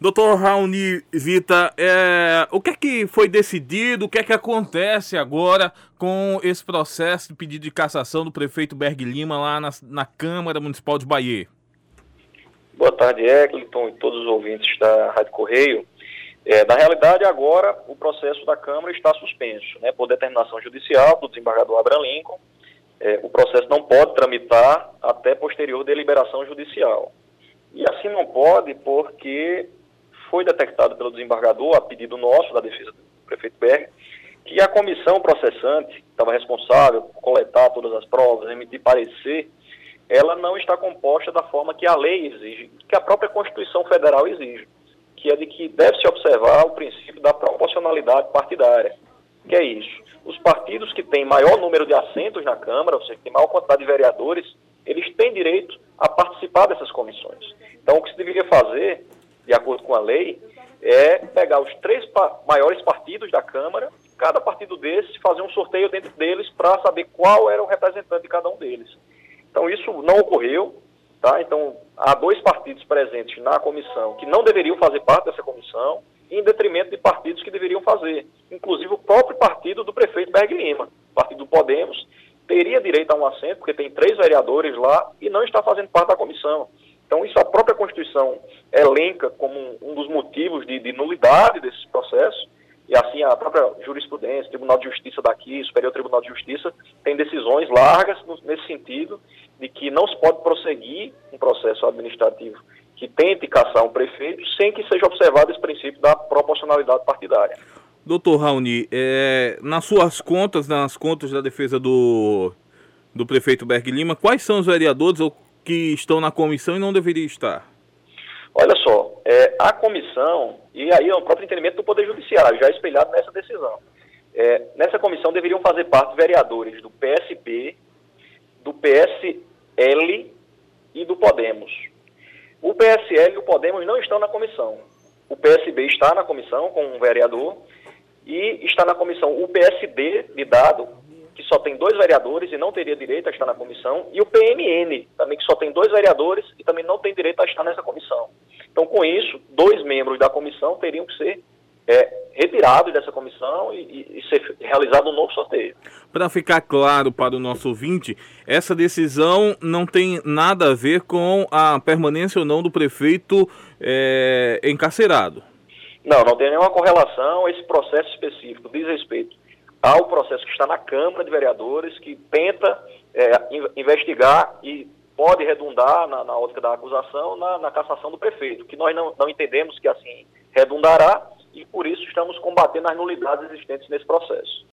Doutor Raoni Vita, o que é que foi decidido, o que é que acontece agora com esse processo de pedido de cassação do prefeito Berg Lima lá na Câmara Municipal de Bahia? Boa tarde, Eklton e todos os ouvintes da Rádio Correio. Na realidade, agora o processo da Câmara está suspenso, né, por determinação judicial do desembargador Abraham Lincoln. O processo não pode tramitar até posterior deliberação judicial. E assim não pode porque foi detectado pelo desembargador, a pedido nosso, da defesa do prefeito Berg, que a comissão processante, que estava responsável por coletar todas as provas, emitir parecer, ela não está composta da forma que a lei exige, que a própria Constituição Federal exige, que é de que deve-se observar o princípio da proporcionalidade partidária. Que é isso? Os partidos que têm maior número de assentos na Câmara, ou seja, que têm maior quantidade de vereadores, eles têm direito a participar dessas comissões. Então, o que se deveria fazer, de acordo com a lei, é pegar os 3 maiores partidos da Câmara, cada partido desses, fazer um sorteio dentro deles para saber qual era o representante de cada um deles. Então, isso não ocorreu, tá? Então, há 2 partidos presentes na comissão que não deveriam fazer parte dessa comissão, em detrimento de partidos que deveriam fazer. Inclusive, o próprio partido do prefeito Berg Lima, o partido do Podemos, teria direito a um assento, porque tem 3 vereadores lá e não está fazendo parte da comissão. Então, isso a própria Constituição elenca como um dos motivos de nulidade desse processo, e assim a própria jurisprudência, Tribunal de Justiça daqui, Superior Tribunal de Justiça, tem decisões largas nesse sentido, de que não se pode prosseguir um processo administrativo que tente caçar um prefeito sem que seja observado esse princípio da proporcionalidade partidária. Doutor Raoni, nas suas contas, nas contas da defesa do prefeito Berg Lima, quais são os vereadores que estão na comissão e não deveriam estar? Olha só, a comissão, e aí é o próprio entendimento do Poder Judiciário, já espelhado nessa decisão. Nessa comissão deveriam fazer parte vereadores do PSB, do PSL e do Podemos. O PSL e o Podemos não estão na comissão. O PSB está na comissão com um vereador e está na comissão o PSD de Dado, que só tem 2 vereadores e não teria direito a estar na comissão, e o PMN, também que só tem 2 vereadores e também não tem direito a estar nessa comissão. Então, com isso, 2 membros da comissão teriam que ser retirados dessa comissão e ser realizado um novo sorteio. Para ficar claro para o nosso ouvinte, essa decisão não tem nada a ver com a permanência ou não do prefeito encarcerado. Não tem nenhuma correlação. Esse processo específico diz respeito ao processo que está na Câmara de Vereadores, que tenta investigar e pode redundar na ótica da acusação na cassação do prefeito, que nós não entendemos que assim redundará, e por isso estamos combatendo as nulidades existentes nesse processo.